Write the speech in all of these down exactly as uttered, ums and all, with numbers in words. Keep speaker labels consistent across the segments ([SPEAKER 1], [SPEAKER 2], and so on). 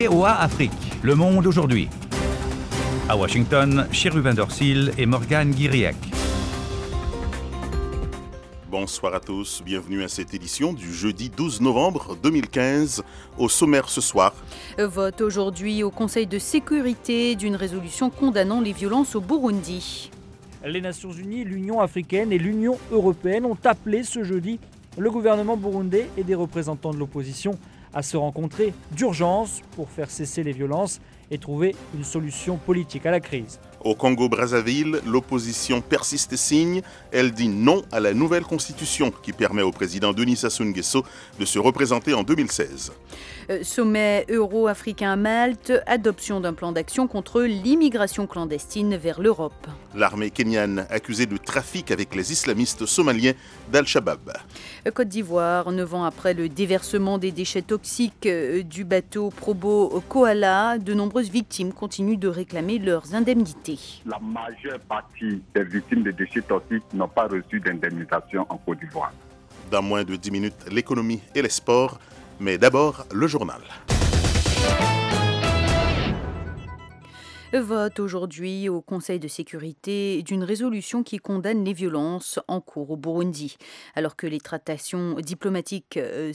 [SPEAKER 1] V O A Afrique, Le Monde aujourd'hui. À Washington, Chérubin Dorsil et Morgane Guiriac.
[SPEAKER 2] Bonsoir à tous, bienvenue à cette édition du jeudi douze novembre deux mille quinze. Au sommaire ce soir.
[SPEAKER 3] Vote aujourd'hui au Conseil de sécurité d'une résolution condamnant les violences au Burundi.
[SPEAKER 4] Les Nations Unies, l'Union africaine et l'Union européenne ont appelé ce jeudi le gouvernement burundais et des représentants de l'opposition à se rencontrer d'urgence pour faire cesser les violences et trouver une solution politique à la crise.
[SPEAKER 2] Au Congo-Brazzaville, l'opposition persiste et signe. Elle dit non à la nouvelle constitution qui permet au président Denis Sassou Nguesso de se représenter en deux mille seize.
[SPEAKER 3] Sommet euro-africain à Malte, adoption d'un plan d'action contre l'immigration clandestine vers l'Europe.
[SPEAKER 2] L'armée kenyane accusée de trafic avec les islamistes somaliens d'Al-Shabaab.
[SPEAKER 3] Côte d'Ivoire, neuf ans après le déversement des déchets toxiques du bateau Probo Koala, de nombreuses victimes continuent de réclamer leurs indemnités.
[SPEAKER 5] La majeure partie des victimes de déchets toxiques n'ont pas reçu d'indemnisation en Côte d'Ivoire.
[SPEAKER 2] Dans moins de dix minutes, l'économie et les sports. Mais d'abord, le journal.
[SPEAKER 3] Vote aujourd'hui au Conseil de sécurité d'une résolution qui condamne les violences en cours au Burundi. Alors que les tractations diplomatiques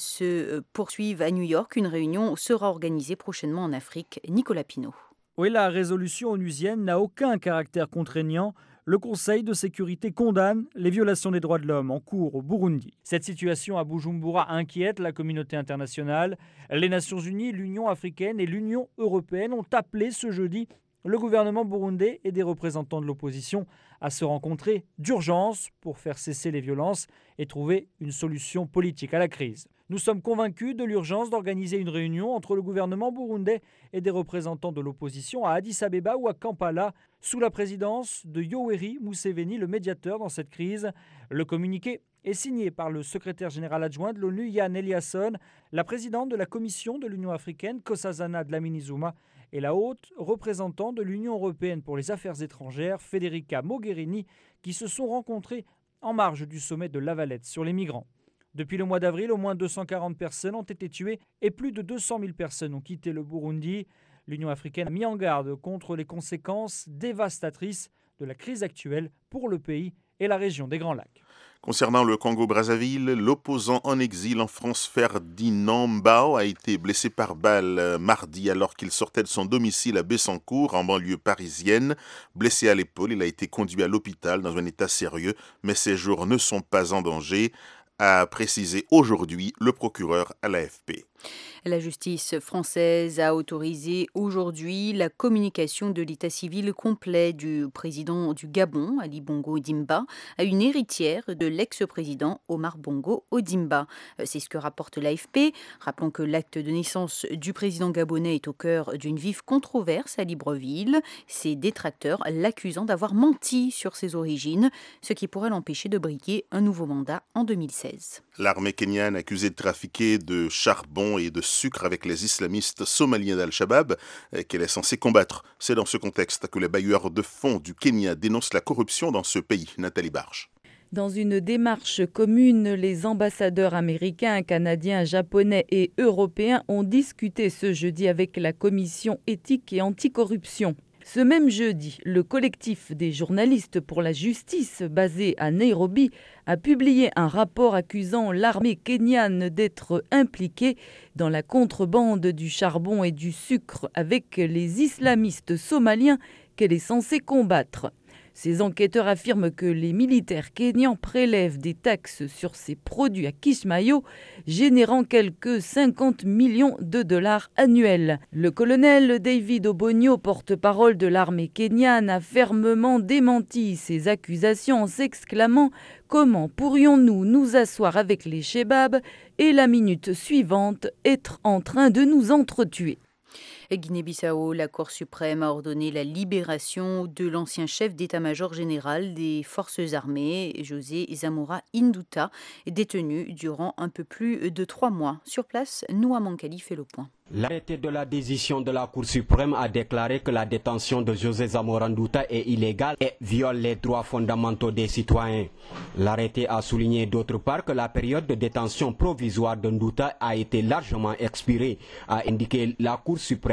[SPEAKER 3] se poursuivent à New York, une réunion sera organisée prochainement en Afrique. Nicolas Pinault.
[SPEAKER 4] Oui, la résolution onusienne n'a aucun caractère contraignant. Le Conseil de sécurité condamne les violations des droits de l'homme en cours au Burundi. Cette situation à Bujumbura inquiète la communauté internationale. Les Nations Unies, l'Union africaine et l'Union européenne ont appelé ce jeudi le gouvernement burundais et des représentants de l'opposition à se rencontrer d'urgence pour faire cesser les violences et trouver une solution politique à la crise. Nous sommes convaincus de l'urgence d'organiser une réunion entre le gouvernement burundais et des représentants de l'opposition à Addis Abeba ou à Kampala, sous la présidence de Yoweri Museveni, le médiateur dans cette crise. Le communiqué est signé par le secrétaire général adjoint de l'ONU, Jan Eliasson, la présidente de la Commission de l'Union africaine, Nkosazana Dlamini-Zuma, et la haute représentante de l'Union européenne pour les affaires étrangères, Federica Mogherini, qui se sont rencontrés en marge du sommet de La Valette sur les migrants. Depuis le mois d'avril, au moins deux cent quarante personnes ont été tuées et plus de deux cent mille personnes ont quitté le Burundi. L'Union africaine a mis en garde contre les conséquences dévastatrices de la crise actuelle pour le pays et la région des Grands Lacs.
[SPEAKER 2] Concernant le Congo-Brazzaville, l'opposant en exil en France Ferdinand Mbao a été blessé par balle mardi alors qu'il sortait de son domicile à Bessancourt, en banlieue parisienne. Blessé à l'épaule, il a été conduit à l'hôpital dans un état sérieux, mais ses jours ne sont pas en danger, a précisé aujourd'hui le procureur à l'A F P.
[SPEAKER 3] La justice française a autorisé aujourd'hui la communication de l'état civil complet du président du Gabon, Ali Bongo Ondimba, à une héritière de l'ex-président Omar Bongo Ondimba. C'est ce que rapporte l'A F P. Rappelons que l'acte de naissance du président gabonais est au cœur d'une vive controverse à Libreville, ses détracteurs l'accusant d'avoir menti sur ses origines, ce qui pourrait l'empêcher de briguer un nouveau mandat en deux mille seize.
[SPEAKER 2] L'armée kenyane accusée de trafiquer de charbon et de sucre avec les islamistes somaliens d'Al-Shabaab qu'elle est censée combattre. C'est dans ce contexte que les bailleurs de fonds du Kenya dénoncent la corruption dans ce pays. Nathalie Barge.
[SPEAKER 6] Dans une démarche commune, les ambassadeurs américains, canadiens, japonais et européens ont discuté ce jeudi avec la Commission éthique et anticorruption. Ce même jeudi, le collectif des journalistes pour la justice, basé à Nairobi, a publié un rapport accusant l'armée kenyane d'être impliquée dans la contrebande du charbon et du sucre avec les islamistes somaliens qu'elle est censée combattre. Ces enquêteurs affirment que les militaires kenyans prélèvent des taxes sur ces produits à Kismayo, générant quelques cinquante millions de dollars annuels. Le colonel David Obonyo, porte-parole de l'armée kenyane, a fermement démenti ces accusations en s'exclamant « Comment pourrions-nous nous asseoir avec les Shebabs et la minute suivante être en train de nous entretuer ?»
[SPEAKER 3] Guinée-Bissau, la Cour suprême a ordonné la libération de l'ancien chef d'état-major général des forces armées, José Zamora Induta, détenu durant un peu plus de trois mois. Sur place, Noah Mankali fait le point.
[SPEAKER 7] L'arrêté de la décision de la Cour suprême a déclaré que la détention de José Zamora Nduta est illégale et viole les droits fondamentaux des citoyens. L'arrêté a souligné d'autre part que la période de détention provisoire de Nduta a été largement expirée, a indiqué la Cour suprême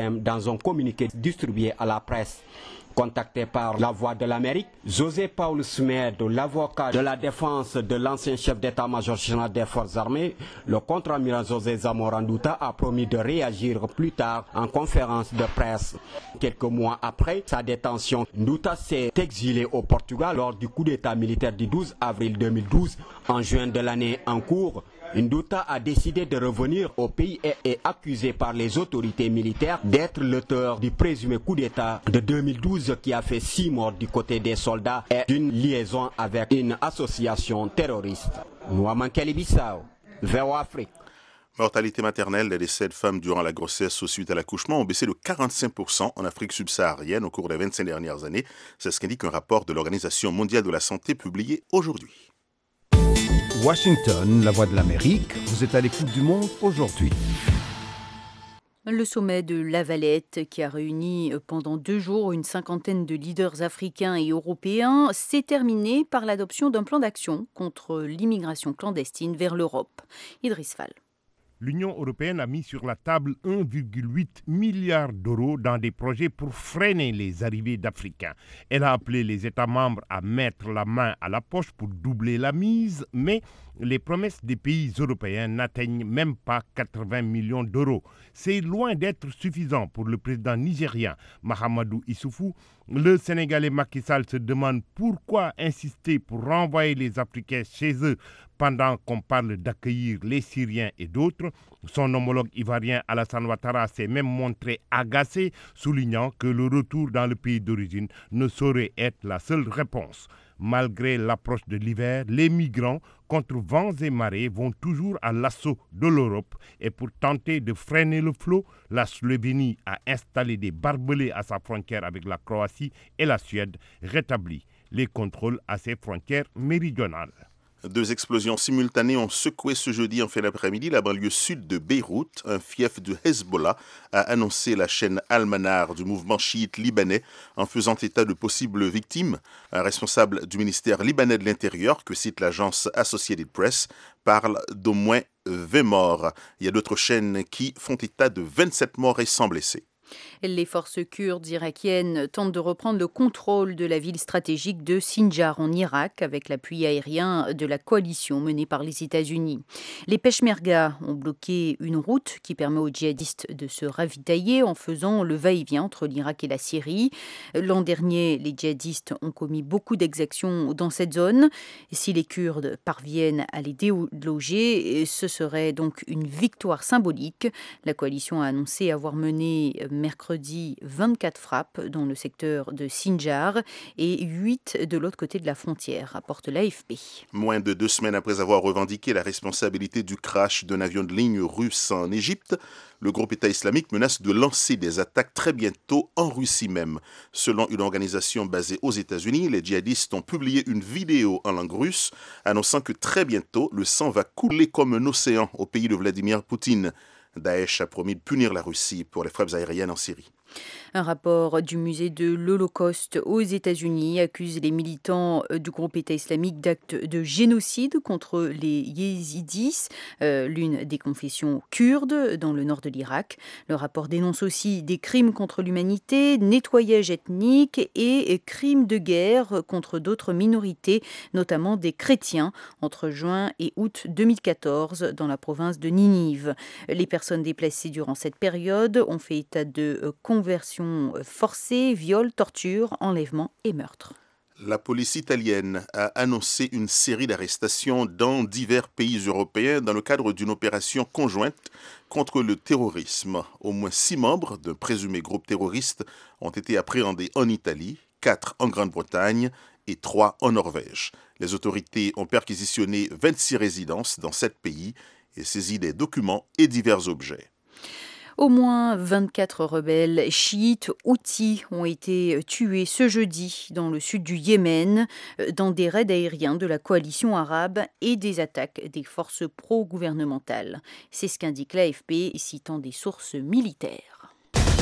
[SPEAKER 7] suprême dans un communiqué distribué à la presse. Contacté par la Voix de l'Amérique, José Paulo Semedo, l'avocat de la défense de l'ancien chef d'état-major général des forces armées, le contre-amiral José Zamora Nduta a promis de réagir plus tard en conférence de presse. Quelques mois après sa détention, Nduta s'est exilé au Portugal lors du coup d'état militaire du douze avril deux mille douze. En juin de l'année en cours, Nduta a décidé de revenir au pays et est accusé par les autorités militaires d'être l'auteur du présumé coup d'État de deux mille douze qui a fait six morts du côté des soldats et d'une liaison avec une association terroriste. Nouamankeli Bissau, V O A Afrique.
[SPEAKER 2] Mortalité maternelle, les décès de femmes durant la grossesse ou suite à l'accouchement ont baissé de quarante-cinq pour cent en Afrique subsaharienne au cours des vingt-cinq dernières années. C'est ce qu'indique un rapport de l'Organisation mondiale de la santé publié aujourd'hui.
[SPEAKER 8] Washington, la voix de l'Amérique, vous êtes à l'écoute du monde aujourd'hui.
[SPEAKER 3] Le sommet de La Valette, qui a réuni pendant deux jours une cinquantaine de leaders africains et européens, s'est terminé par l'adoption d'un plan d'action contre l'immigration clandestine vers l'Europe. Idriss Fall.
[SPEAKER 9] L'Union européenne a mis sur la table un virgule huit milliard d'euros dans des projets pour freiner les arrivées d'Africains. Elle a appelé les États membres à mettre la main à la poche pour doubler la mise, mais les promesses des pays européens n'atteignent même pas quatre-vingts millions d'euros. C'est loin d'être suffisant pour le président nigérien Mahamadou Issoufou. Le Sénégalais Macky Sall se demande pourquoi insister pour renvoyer les Africains chez eux pendant qu'on parle d'accueillir les Syriens et d'autres. Son homologue ivoirien Alassane Ouattara s'est même montré agacé, soulignant que le retour dans le pays d'origine ne saurait être la seule réponse. Malgré l'approche de l'hiver, les migrants, contre vents et marées, vont toujours à l'assaut de l'Europe. Et pour tenter de freiner le flot, la Slovénie a installé des barbelés à sa frontière avec la Croatie et la Suède rétablit les contrôles à ses frontières méridionales.
[SPEAKER 2] Deux explosions simultanées ont secoué ce jeudi en fin d'après-midi la banlieue sud de Beyrouth. Un fief du Hezbollah a annoncé la chaîne Al-Manar du mouvement chiite libanais en faisant état de possibles victimes. Un responsable du ministère libanais de l'Intérieur, que cite l'agence Associated Press, parle d'au moins vingt morts. Il y a d'autres chaînes qui font état de vingt-sept morts et cent blessés.
[SPEAKER 3] Les forces kurdes irakiennes tentent de reprendre le contrôle de la ville stratégique de Sinjar en Irak avec l'appui aérien de la coalition menée par les États-Unis. Les Peshmerga ont bloqué une route qui permet aux djihadistes de se ravitailler en faisant le va-et-vient entre l'Irak et la Syrie. L'an dernier, les djihadistes ont commis beaucoup d'exactions dans cette zone. Si les Kurdes parviennent à les déloger, ce serait donc une victoire symbolique. La coalition a annoncé avoir mené mercredi vingt-quatre frappes dans le secteur de Sinjar et huit de l'autre côté de la frontière, rapporte l'A F P.
[SPEAKER 2] Moins de deux semaines après avoir revendiqué la responsabilité du crash d'un avion de ligne russe en Égypte, le groupe État islamique menace de lancer des attaques très bientôt en Russie même. Selon une organisation basée aux États-Unis, les djihadistes ont publié une vidéo en langue russe annonçant que très bientôt, le sang va couler comme un océan au pays de Vladimir Poutine. Daesh a promis de punir la Russie pour les frappes aériennes en Syrie.
[SPEAKER 3] Un rapport du musée de l'Holocauste aux États-Unis accuse les militants du groupe État islamique d'actes de génocide contre les Yézidis, euh, l'une des confessions kurdes dans le nord de l'Irak. Le rapport dénonce aussi des crimes contre l'humanité, nettoyage ethnique et crimes de guerre contre d'autres minorités, notamment des chrétiens, entre juin et août deux mille quatorze dans la province de Ninive. Les personnes déplacées durant cette période ont fait état de conversion forcée, viol, torture, enlèvement et meurtre.
[SPEAKER 2] La police italienne a annoncé une série d'arrestations dans divers pays européens dans le cadre d'une opération conjointe contre le terrorisme. Au moins six membres d'un présumé groupe terroriste ont été appréhendés en Italie, quatre en Grande-Bretagne et trois en Norvège. Les autorités ont perquisitionné vingt-six résidences dans sept pays et saisi des documents et divers objets.
[SPEAKER 3] Au moins vingt-quatre rebelles chiites houthis ont été tués ce jeudi dans le sud du Yémen dans des raids aériens de la coalition arabe et des attaques des forces pro-gouvernementales. C'est ce qu'indique l'A F P citant des sources militaires.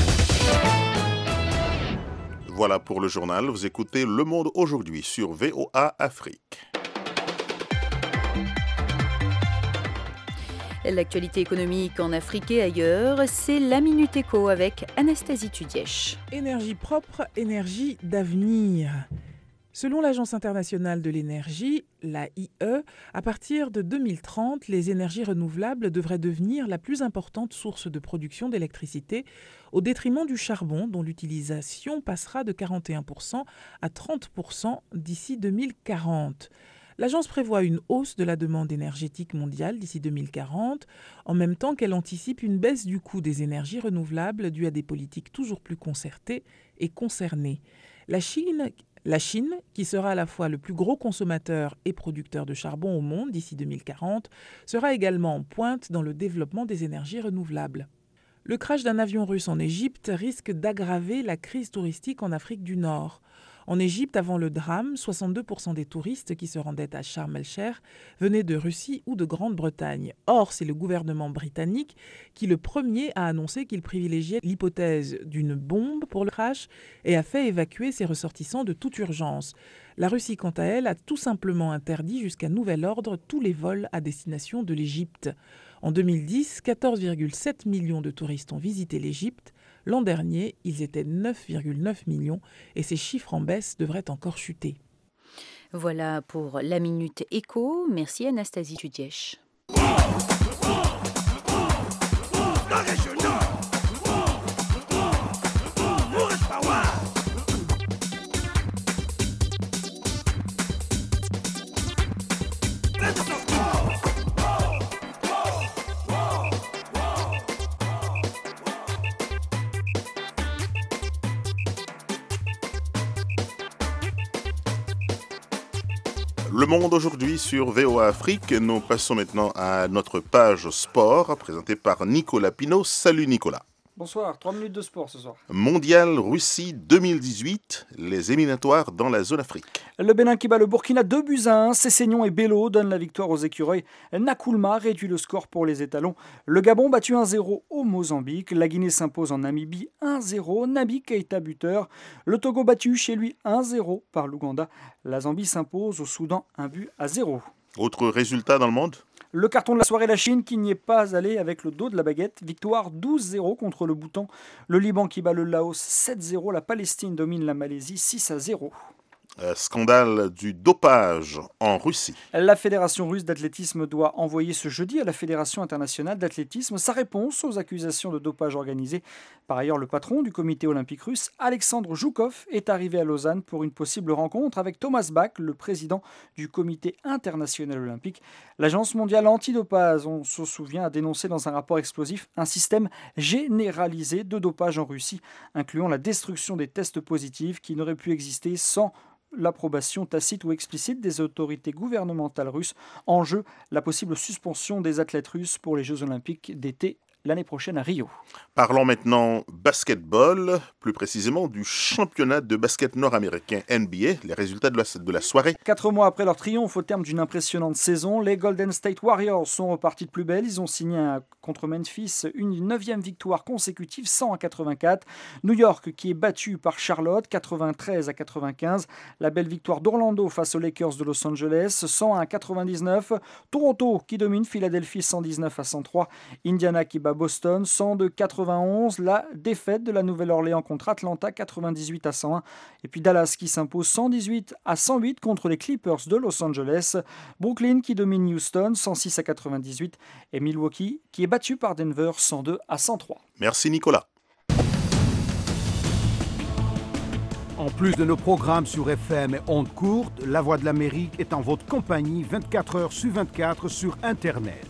[SPEAKER 2] Voilà pour le journal. Vous écoutez Le Monde aujourd'hui sur V O A Afrique.
[SPEAKER 3] L'actualité économique en Afrique et ailleurs, c'est la Minute Éco avec Anastasie Tudièche.
[SPEAKER 10] Énergie propre, énergie d'avenir. Selon l'Agence internationale de l'énergie, l'A I E, à partir de deux mille trente, les énergies renouvelables devraient devenir la plus importante source de production d'électricité, au détriment du charbon, dont l'utilisation passera de quarante et un pour cent à trente pour cent d'ici deux mille quarante. L'agence prévoit une hausse de la demande énergétique mondiale d'ici deux mille quarante, en même temps qu'elle anticipe une baisse du coût des énergies renouvelables due à des politiques toujours plus concertées et concernées. La Chine, la Chine, qui sera à la fois le plus gros consommateur et producteur de charbon au monde d'ici deux mille quarante, sera également en pointe dans le développement des énergies renouvelables. Le crash d'un avion russe en Égypte risque d'aggraver la crise touristique en Afrique du Nord. En Égypte, avant le drame, soixante-deux pour cent des touristes qui se rendaient à Sharm el-Sheikh venaient de Russie ou de Grande-Bretagne. Or, c'est le gouvernement britannique qui, le premier, a annoncé qu'il privilégiait l'hypothèse d'une bombe pour le crash et a fait évacuer ses ressortissants de toute urgence. La Russie, quant à elle, a tout simplement interdit jusqu'à nouvel ordre tous les vols à destination de l'Égypte. En deux mille dix, quatorze virgule sept millions de touristes ont visité l'Égypte. L'an dernier, ils étaient neuf virgule neuf millions et ces chiffres en baisse devraient encore chuter.
[SPEAKER 3] Voilà pour la Minute Éco. Merci Anastasie Tudièche.
[SPEAKER 2] Le Monde aujourd'hui sur V O A Afrique. Nous passons maintenant à notre page sport présentée par Nicolas Pinault. Salut Nicolas.
[SPEAKER 11] Bonsoir, trois minutes de sport ce soir.
[SPEAKER 2] Mondial Russie deux mille dix-huit, les éliminatoires dans la zone Afrique.
[SPEAKER 11] Le Bénin qui bat le Burkina deux buts à un. Sessignon et Bello donnent la victoire aux écureuils. Nakoulma réduit le score pour les étalons. Le Gabon battu un zéro au Mozambique. La Guinée s'impose en Namibie un zéro. Nabi Keita buteur. Le Togo battu chez lui un zéro par l'Ouganda. La Zambie s'impose au Soudan un but à zéro.
[SPEAKER 2] Autre résultat dans le monde ?
[SPEAKER 11] Le carton de la soirée, la Chine qui n'y est pas allée avec le dos de la baguette. Victoire douze zéro contre le Bhoutan. Le Liban qui bat le Laos sept zéro. La Palestine domine la Malaisie six à zéro.
[SPEAKER 2] Euh, scandale du dopage en Russie.
[SPEAKER 11] La Fédération russe d'athlétisme doit envoyer ce jeudi à la Fédération internationale d'athlétisme sa réponse aux accusations de dopage organisées. Par ailleurs, le patron du comité olympique russe, Alexandre Joukov, est arrivé à Lausanne pour une possible rencontre avec Thomas Bach, le président du comité international olympique. L'agence mondiale antidopage, on se souvient, a dénoncé dans un rapport explosif un système généralisé de dopage en Russie, incluant la destruction des tests positifs qui n'auraient pu exister sans l'approbation tacite ou explicite des autorités gouvernementales russes. En jeu, la possible suspension des athlètes russes pour les Jeux olympiques d'été l'année prochaine à Rio.
[SPEAKER 2] Parlons maintenant basketball, plus précisément du championnat de basket nord-américain N B A, les résultats de la, de la soirée.
[SPEAKER 11] Quatre mois après leur triomphe au terme d'une impressionnante saison, les Golden State Warriors sont repartis de plus belle. Ils ont signé un, contre Memphis une neuvième victoire consécutive, cent à quatre-vingt-quatre. New York qui est battu par Charlotte, quatre-vingt-treize à quatre-vingt-quinze. La belle victoire d'Orlando face aux Lakers de Los Angeles, cent à quatre-vingt-dix-neuf. Toronto qui domine Philadelphie, cent dix-neuf à cent trois. Indiana qui bat Boston, cent deux à quatre-vingt-onze. La défaite de la Nouvelle-Orléans contre Atlanta, quatre-vingt-dix-huit à cent un. Et puis Dallas qui s'impose cent dix-huit à cent huit contre les Clippers de Los Angeles. Brooklyn qui domine Houston, cent six à quatre-vingt-dix-huit. Et Milwaukee qui est battu par Denver, cent deux à cent trois.
[SPEAKER 2] Merci Nicolas.
[SPEAKER 8] En plus de nos programmes sur F M et ondes courtes, La Voix de l'Amérique est en votre compagnie vingt-quatre heures sur vingt-quatre sur Internet.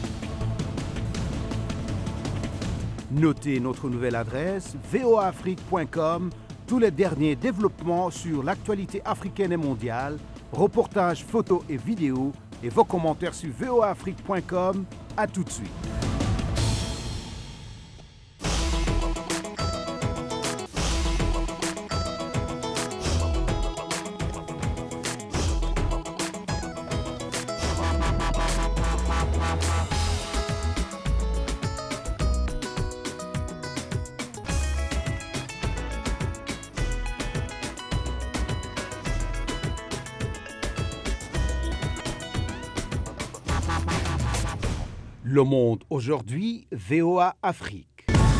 [SPEAKER 8] Notez notre nouvelle adresse v o a afrique point com, tous les derniers développements sur l'actualité africaine et mondiale, reportages, photos et vidéos, et vos commentaires sur v o a afrique point com. À tout de suite. Le Monde aujourd'hui, V O A Afrique.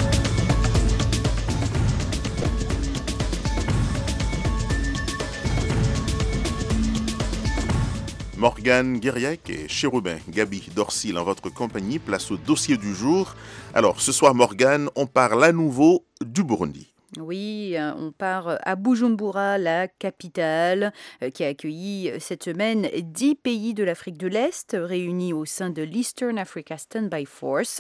[SPEAKER 2] Morgane Guiriec et Chérubin Gabi Dorsil en votre compagnie, place au dossier du jour. Alors, ce soir, Morgane, on parle à nouveau du Burundi.
[SPEAKER 3] Oui, on part à Bujumbura, la capitale, qui a accueilli cette semaine dix pays de l'Afrique de l'Est réunis au sein de l'Eastern Africa Standby Force.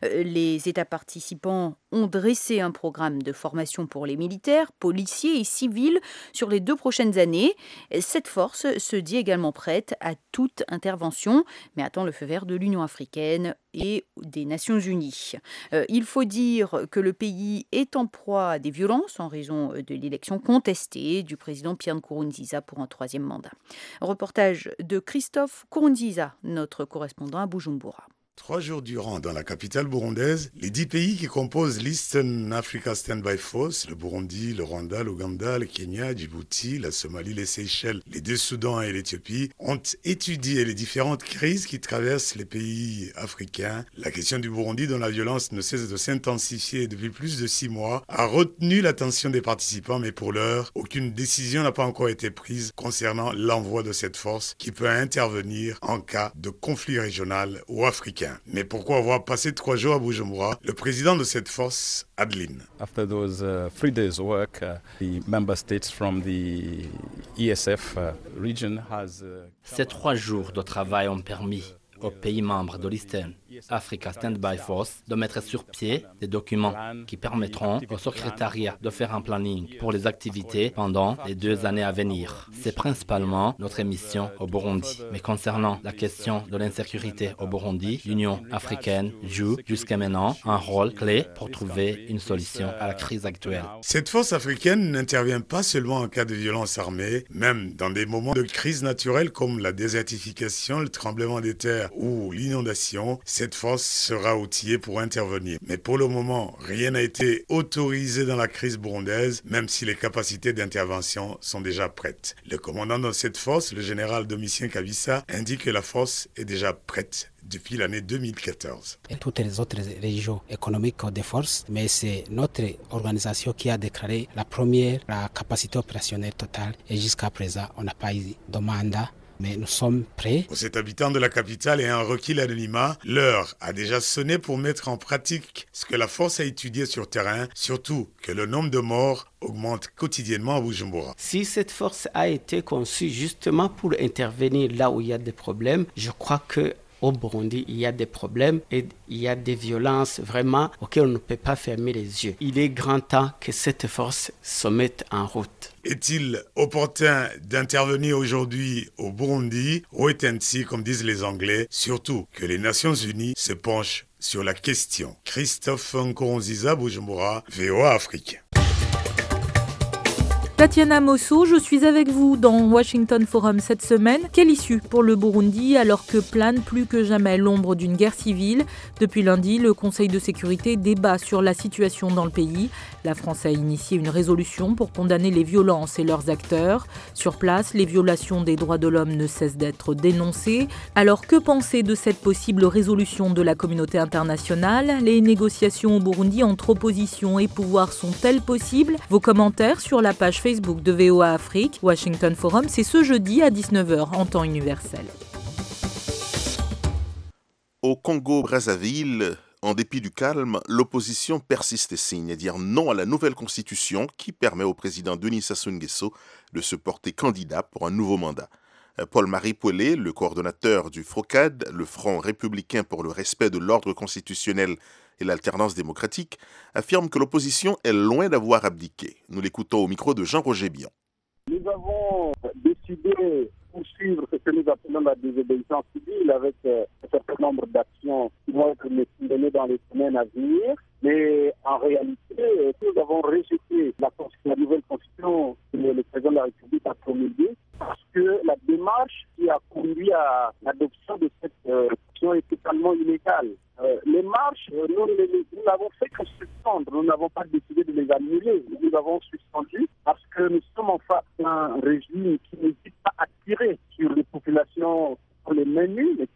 [SPEAKER 3] Les États participants ont dressé un programme de formation pour les militaires, policiers et civils sur les deux prochaines années. Cette force se dit également prête à toute intervention, mais attend le feu vert de l'Union africaine et des Nations unies. Il faut dire que le pays est en proie à des violences en raison de l'élection contestée du président Pierre Nkurunziza pour un troisième mandat. Reportage de Christophe Nkurunziza, notre correspondant à Bujumbura.
[SPEAKER 12] Trois jours durant, dans la capitale burundaise, les dix pays qui composent l'Eastern Africa Standby Force, le Burundi, le Rwanda, l'Ouganda, le Kenya, Djibouti, la Somalie, les Seychelles, les deux Soudans et l'Éthiopie, ont étudié les différentes crises qui traversent les pays africains. La question du Burundi, dont la violence ne cesse de s'intensifier depuis plus de six mois, a retenu l'attention des participants, mais pour l'heure, aucune décision n'a pas encore été prise concernant l'envoi de cette force qui peut intervenir en cas de conflit régional ou africain. Mais pourquoi avoir passé trois jours à Bujumbura? Le président de cette force, Adeline.
[SPEAKER 13] After those uh, three days work, uh, the member states from the E S F uh, region has. Uh,
[SPEAKER 14] Ces trois jours de travail ont permis aux pays membres de l'Eastern Africa Standby Force de mettre sur pied des documents qui permettront au secrétariat de faire un planning pour les activités pendant les deux années à venir. C'est principalement notre mission au Burundi. Mais concernant la question de l'insécurité au Burundi, l'Union africaine joue jusqu'à maintenant un rôle clé pour trouver une solution à la crise actuelle.
[SPEAKER 12] Cette force africaine n'intervient pas seulement en cas de violence armée, même dans des moments de crise naturelle comme la désertification, le tremblement de terre ou l'inondation. Cette force sera outillée pour intervenir. Mais pour le moment, rien n'a été autorisé dans la crise burundaise, même si les capacités d'intervention sont déjà prêtes. Le commandant de cette force, le général Domitien Kabissa, indique que la force est déjà prête depuis l'année deux mille quatorze.
[SPEAKER 15] Et toutes les autres régions économiques des forces, mais c'est notre organisation qui a déclaré la première, la capacité opérationnelle totale. Et jusqu'à présent, on n'a pas eu de mandat. Mais nous sommes prêts.
[SPEAKER 12] Pour cet habitant de la capitale et un requis l'anonymat, l'heure a déjà sonné pour mettre en pratique ce que la force a étudié sur terrain, surtout que le nombre de morts augmente quotidiennement à Bujumbura.
[SPEAKER 16] Si cette force a été conçue justement pour intervenir là où il y a des problèmes, je crois que au Burundi, il y a des problèmes et il y a des violences vraiment auxquelles on ne peut pas fermer les yeux. Il est grand temps que cette force se mette en route.
[SPEAKER 12] Est-il opportun d'intervenir aujourd'hui au Burundi, wait and see, comme disent les Anglais, surtout que les Nations Unies se penchent sur la question? Christophe Nkurunziza, Bujumbura, V O A Afrique.
[SPEAKER 6] Tatiana Mosso, je suis avec vous dans Washington Forum cette semaine. Quelle issue pour le Burundi alors que plane plus que jamais l'ombre d'une guerre civile? Depuis lundi, le Conseil de sécurité débat sur la situation dans le pays. La France a initié une résolution pour condamner les violences et leurs acteurs. Sur place, les violations des droits de l'homme ne cessent d'être dénoncées. Alors que penser de cette possible résolution de la communauté internationale? Les négociations au Burundi entre opposition et pouvoir sont-elles possibles? Vos commentaires sur la page Facebook de V O A Afrique. Washington Forum, c'est ce jeudi à dix-neuf heures en temps universel.
[SPEAKER 2] Au Congo-Brazzaville, en dépit du calme, l'opposition persiste et signe à dire non à la nouvelle constitution qui permet au président Denis Sassou Nguesso de se porter candidat pour un nouveau mandat. Paul-Marie Pouellet, le coordonnateur du FROCAD, le Front républicain pour le respect de l'ordre constitutionnel et l'alternance démocratique, affirme que l'opposition est loin d'avoir abdiqué. Nous l'écoutons au micro de Jean-Roger Bion.
[SPEAKER 17] Nous avons décidé de poursuivre ce que nous appelons la désobéissance civile avec euh, un certain nombre d'actions qui vont être menées dans les semaines à venir. Mais en réalité, nous avons rejeté la, la nouvelle constitution que le président de la République a promulguée parce que la démarche qui a conduit à l'adoption de cette euh, constitution est totalement illégale. Euh, les marches, euh, nous, nous, nous n'avons fait que suspendre, nous n'avons pas décidé de les annuler. Nous avons suspendu parce que nous sommes en face d'un régime qui n'hésite pas à tirer sur les populations pour les mains nues, mais qui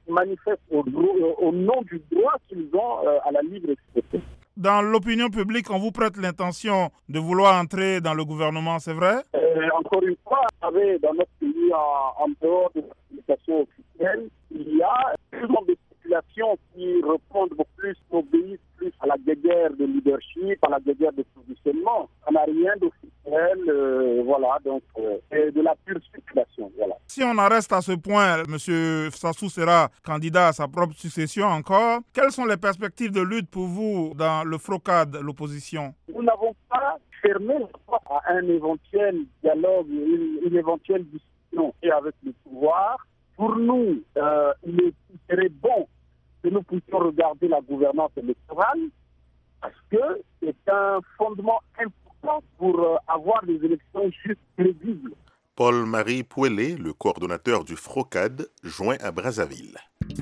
[SPEAKER 17] manifestent au, au nom du droit qu'ils ont euh, à la libre expression.
[SPEAKER 18] Dans l'opinion publique, on vous prête l'intention de vouloir entrer dans le gouvernement, c'est vrai?
[SPEAKER 17] euh, Encore une fois, vous savez, dans notre pays, en, en dehors de la communication officielle, il y a tellement de spéculations qui répondent beaucoup plus, obéissent plus à la guerre de leadership, à la guerre de positionnement. On n'a rien d'officiel, euh, voilà, donc euh, c'est de la pure spéculation, voilà.
[SPEAKER 18] Si on en reste à ce point, M. Sassou sera candidat à sa propre succession encore. Quelles sont les perspectives de lutte pour vous dans le FROCAD, l'opposition?
[SPEAKER 17] Nous n'avons pas fermé la porte à un éventuel dialogue, une, une éventuelle discussion avec le pouvoir. Pour nous, euh, il serait bon que nous puissions regarder la gouvernance électorale parce que c'est un fondement important pour euh, avoir des élections justes et crédibles.
[SPEAKER 2] Paul-Marie Pouellet, le coordonnateur du FROCAD, joint à Brazzaville.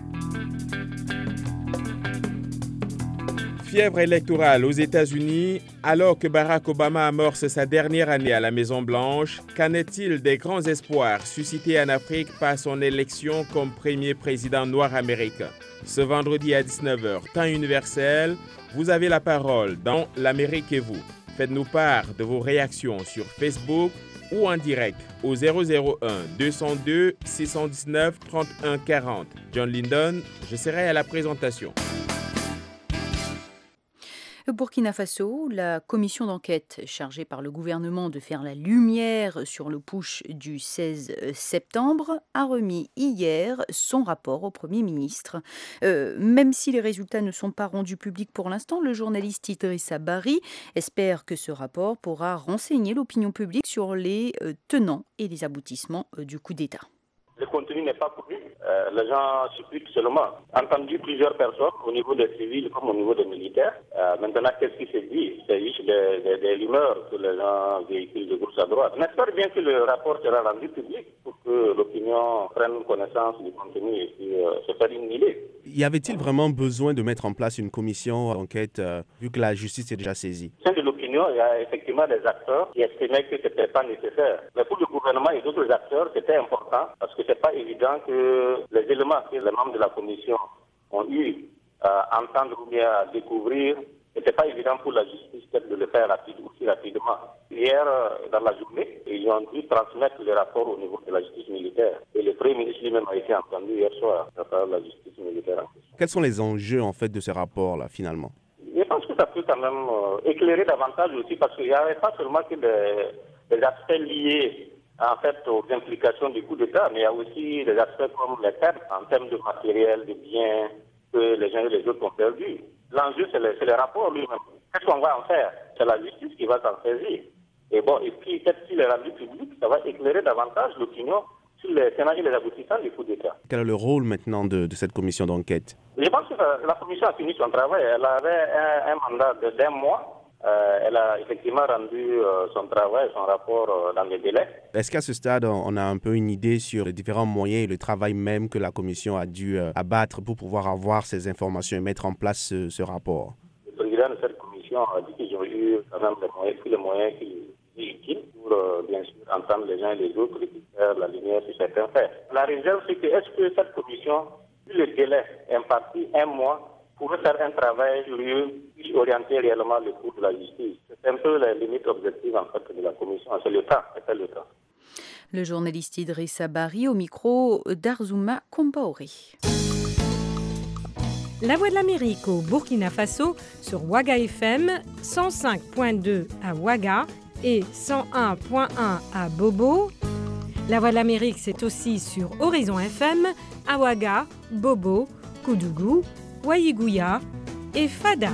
[SPEAKER 19] Fièvre électorale aux États-Unis, alors que Barack Obama amorce sa dernière année à la Maison-Blanche, qu'en est-il des grands espoirs suscités en Afrique par son élection comme premier président noir américain? Ce vendredi à dix-neuf heures, temps universel, vous avez la parole dans L'Amérique et vous. Faites-nous part de vos réactions sur Facebook ou en direct au zéro zéro un deux zéro deux six un neuf trente et un quarante. John Lyndon, je serai à la présentation.
[SPEAKER 3] Au Burkina Faso, la commission d'enquête chargée par le gouvernement de faire la lumière sur le putsch du seize septembre a remis hier son rapport au Premier ministre. Euh, même si les résultats ne sont pas rendus publics pour l'instant, le journaliste Idrissa Bari espère que ce rapport pourra renseigner l'opinion publique sur les euh, tenants et les aboutissements euh, du coup d'État.
[SPEAKER 20] Le contenu n'est pas connu. Euh, les gens supputent seulement. Entendu plusieurs personnes, au niveau des civils comme au niveau des militaires. Euh, maintenant, qu'est-ce qui se dit? C'est juste des, des, des rumeurs que les gens véhiculent de gauche à droite. On espère bien que le rapport sera rendu public pour que l'opinion prenne connaissance du contenu et puis euh, se faire une idée.
[SPEAKER 21] Y avait-il vraiment besoin de mettre en place une commission d'enquête euh, vu que la justice est déjà saisie?
[SPEAKER 20] Au sein de l'opinion, il y a effectivement des acteurs qui estimaient que ce n'était pas nécessaire. Mais pour le gouvernement et d'autres acteurs, c'était important parce que ce n'est pas évident que les éléments que les membres de la commission ont eu à entendre ou bien à découvrir, ce n'était pas évident pour la justice de le faire rapide, aussi rapidement. Hier, dans la journée, ils ont dû transmettre le rapport au niveau de la justice militaire. Et le Premier ministre lui-même a été entendu hier soir par la justice militaire.
[SPEAKER 21] Quels sont les enjeux en fait de ce rapport-là finalement?
[SPEAKER 20] Je pense que ça peut quand même euh, éclairer davantage aussi parce qu'il n'y avait pas seulement que des, des aspects liés en fait aux implications du coup d'État, mais il y a aussi des aspects comme les pertes en termes de matériel, de biens que les uns et les autres ont perdus. L'enjeu, c'est le, c'est le rapport lui-même. Qu'est-ce qu'on va en faire? C'est la justice qui va s'en saisir. Et bon, et puis peut-être s'il est rendu public, ça va éclairer davantage l'opinion sur les tenants et les aboutissants du coup d'État.
[SPEAKER 21] Quel est le rôle maintenant de, de cette commission d'enquête?
[SPEAKER 20] Je pense que la, la commission a fini son travail. Elle avait un, un mandat de d'un mois. Euh, elle a effectivement rendu euh, son travail, son rapport euh, dans les délais.
[SPEAKER 21] Est-ce qu'à ce stade, on a un peu une idée sur les différents moyens et le travail même que la commission a dû euh, abattre pour pouvoir avoir ces informations et mettre en place ce, ce rapport?
[SPEAKER 20] Le président de cette commission a dit qu'ils ont eu quand même les moyens, tous les moyens qu'ils utilisent pour euh, bien sûr entendre les uns et les autres et faire la lumière sur certains faits. La réserve, c'est que est-ce que cette commission, vu le délai imparti, un mois, pourrait faire un travail sérieux puis orienter réellement le cours de la justice. C'est un peu la limite objective en fait de la commission. C'est le temps, c'est le temps.
[SPEAKER 3] Le journaliste Idrissa Bari au micro d'Arzouma Kompaoré.
[SPEAKER 22] La Voix de l'Amérique au Burkina Faso sur Ouaga F M, cent cinq virgule deux à Ouaga et cent un virgule un à Bobo. La Voix de l'Amérique, c'est aussi sur Horizon F M, à Ouaga, Bobo, Koudougou, Waïgouya et Fada.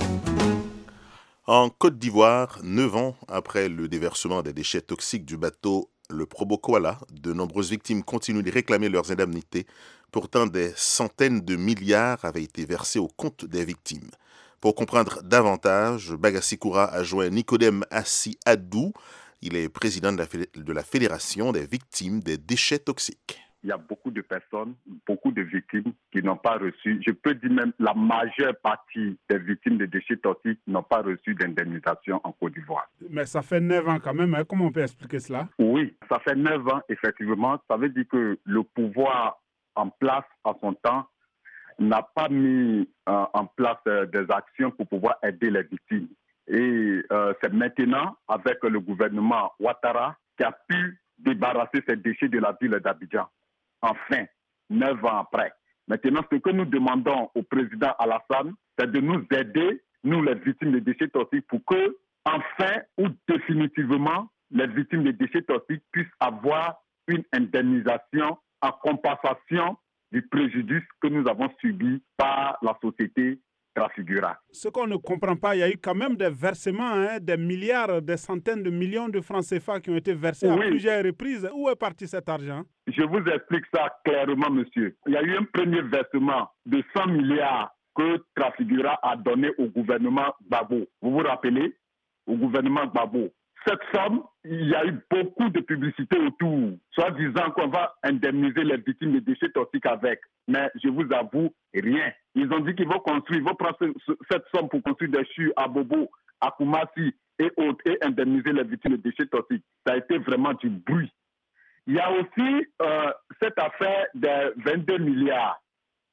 [SPEAKER 2] En Côte d'Ivoire, neuf ans après le déversement des déchets toxiques du bateau le Probo Koala, de nombreuses victimes continuent de réclamer leurs indemnités. Pourtant, des centaines de milliards avaient été versés au compte des victimes. Pour comprendre davantage, Bagassi Koura a joint Nicodème Assi Adou. Il est président de la, de la Fédération des victimes des déchets toxiques.
[SPEAKER 5] Il y a beaucoup de personnes, beaucoup de victimes qui n'ont pas reçu, je peux dire même la majeure partie des victimes de déchets toxiques n'ont pas reçu d'indemnisation en Côte d'Ivoire.
[SPEAKER 18] Mais ça fait neuf ans quand même, hein? Comment on peut expliquer cela?
[SPEAKER 5] Oui, ça fait neuf ans, effectivement. Ça veut dire que le pouvoir en place à son temps n'a pas mis euh, en place euh, des actions pour pouvoir aider les victimes. Et euh, c'est maintenant, avec le gouvernement Ouattara, qui a pu débarrasser ces déchets de la ville d'Abidjan. Enfin, neuf ans après. Maintenant, ce que nous demandons au président Alassane, c'est de nous aider, nous les victimes de déchets toxiques, pour que, enfin ou définitivement, les victimes de déchets toxiques puissent avoir une indemnisation en compensation du préjudice que nous avons subi par la société Trafigura.
[SPEAKER 1] Ce qu'on ne comprend pas, il y a eu quand même des versements, hein, des milliards, des centaines de millions de francs C F A qui ont été versés oui. à plusieurs reprises. Où est parti cet argent?
[SPEAKER 5] Je vous explique ça clairement, monsieur. Il y a eu un premier versement de cent milliards que Trafigura a donné au gouvernement Gbagbo. Vous vous rappelez? Au gouvernement Gbagbo. Cette somme, il y a eu beaucoup de publicité autour, soit disant qu'on va indemniser les victimes de déchets toxiques avec. Mais je vous avoue, rien. Ils ont dit qu'ils vont construire, ils vont prendre cette somme pour construire des chutes à Bobo, à Koumassi et autres, et indemniser les victimes de déchets toxiques. Ça a été vraiment du bruit. Il y a aussi euh, cette affaire des vingt-deux milliards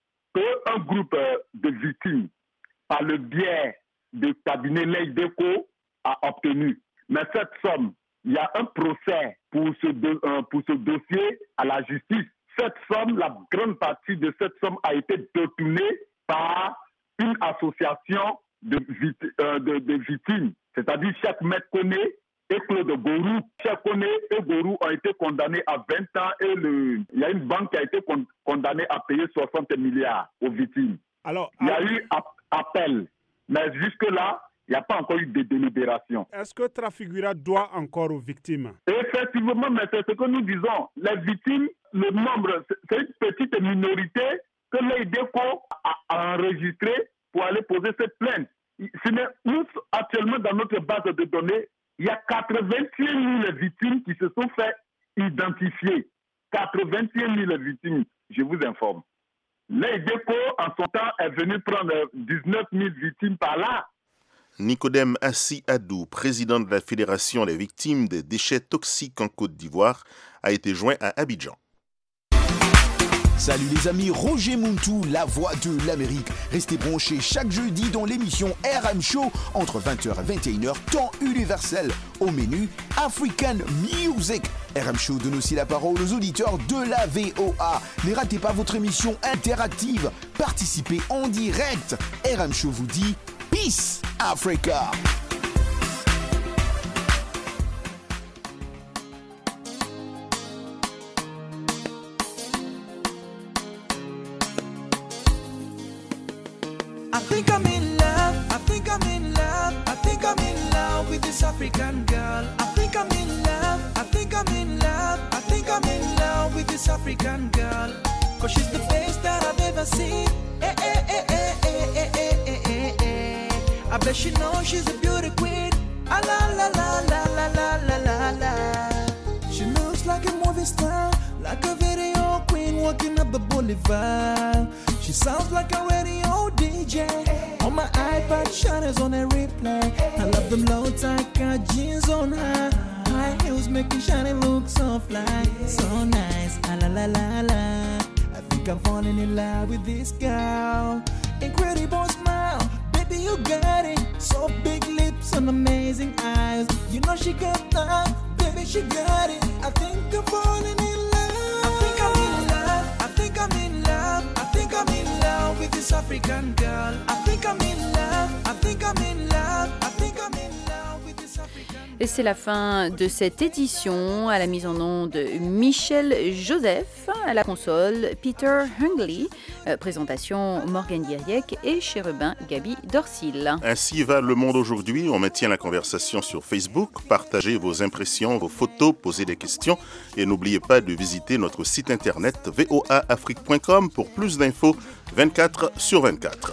[SPEAKER 5] qu'un groupe euh, de victimes, par le biais du cabinet Leideco, a obtenu. Mais cette somme, il y a un procès pour ce, do, euh, pour ce dossier à la justice. Cette somme, la grande partie de cette somme a été détournée par une association de, euh, de, de victimes. C'est-à-dire Cheikh Maître Koné et Claude Gorou. Cheikh Koné et Gorou ont été condamnés à vingt ans et le, il y a une banque qui a été con, condamnée à payer soixante milliards aux victimes. Alors, il y a alors... eu appel. Mais jusque-là, il n'y a pas encore eu de délibération.
[SPEAKER 1] Est-ce que Trafigura doit encore aux victimes?
[SPEAKER 5] Effectivement, mais c'est ce que nous disons. Les victimes, le nombre, c'est une petite minorité que l'Eideco a enregistré pour aller poser cette plainte. Nous, actuellement, dans notre base de données, il y a quatre-vingt-six mille victimes qui se sont fait identifier. quatre-vingt-six mille victimes, je vous informe. L'Eideco, en son temps, est venu prendre dix-neuf mille victimes par là.
[SPEAKER 2] Nicodème Assi Adou, président de la Fédération des victimes des déchets toxiques en Côte d'Ivoire, a été joint à Abidjan.
[SPEAKER 4] Salut les amis, Roger Muntu, la voix de l'Amérique. Restez branchés chaque jeudi dans l'émission R M Show entre vingt heures et vingt et une heures, temps universel. Au menu, African Music. R M Show donne aussi la parole aux auditeurs de la V O A. Ne ratez pas votre émission interactive. Participez en direct. R M Show vous dit Peace Africa.
[SPEAKER 23] I think I'm in love, I think I'm in love, I think I'm in love with this African girl. I think I'm in love, I think I'm in love, I think I'm in love with this African girl. Cause she's the best that I've ever seen. Eh, eh, eh, eh, eh, eh, eh, eh, eh, eh. I bet she knows she's a beauty queen. Ah, la la la la la la la la la. She looks like a movie star, like a video queen walking up the boulevard. She sounds like a radio D J. On my iPad, Shawty's on a replay. I love them low tight got jeans on her. High heels making Shawty look so fly, so nice. Ah, la la la la. I think I'm falling in love with this girl. Incredible smile, baby you got it. So big lips and amazing eyes. You know she got that, baby she got it. I think I'm falling in love. I think I'm in love. I think I'm in love. I think I'm in love with this African girl. I think I'm in love. I think I'm in love. I think I'm in love with this African girl.
[SPEAKER 3] Et c'est la fin de cette édition. À la mise en onde, Michel Joseph, à la console, Peter Hungley, euh, présentation Morgane Diriec et Chérubin Gabi Dorsil.
[SPEAKER 2] Ainsi va le monde aujourd'hui. On maintient la conversation sur Facebook. Partagez vos impressions, vos photos, posez des questions et n'oubliez pas de visiter notre site internet v o a afrique point com pour plus d'infos vingt-quatre sur vingt-quatre.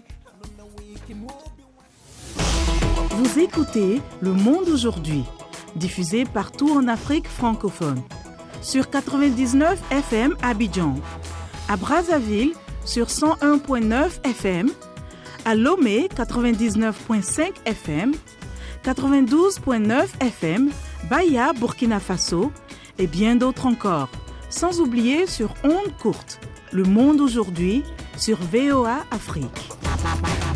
[SPEAKER 24] Vous écoutez Le Monde aujourd'hui, diffusé partout en Afrique francophone. Sur quatre-vingt-dix-neuf F M Abidjan, à Brazzaville sur cent un virgule neuf F M, à Lomé quatre-vingt-dix-neuf virgule cinq F M, quatre-vingt-douze virgule neuf F M, Baya, Burkina Faso et bien d'autres encore. Sans oublier sur ondes courtes, Le Monde aujourd'hui sur V O A Afrique.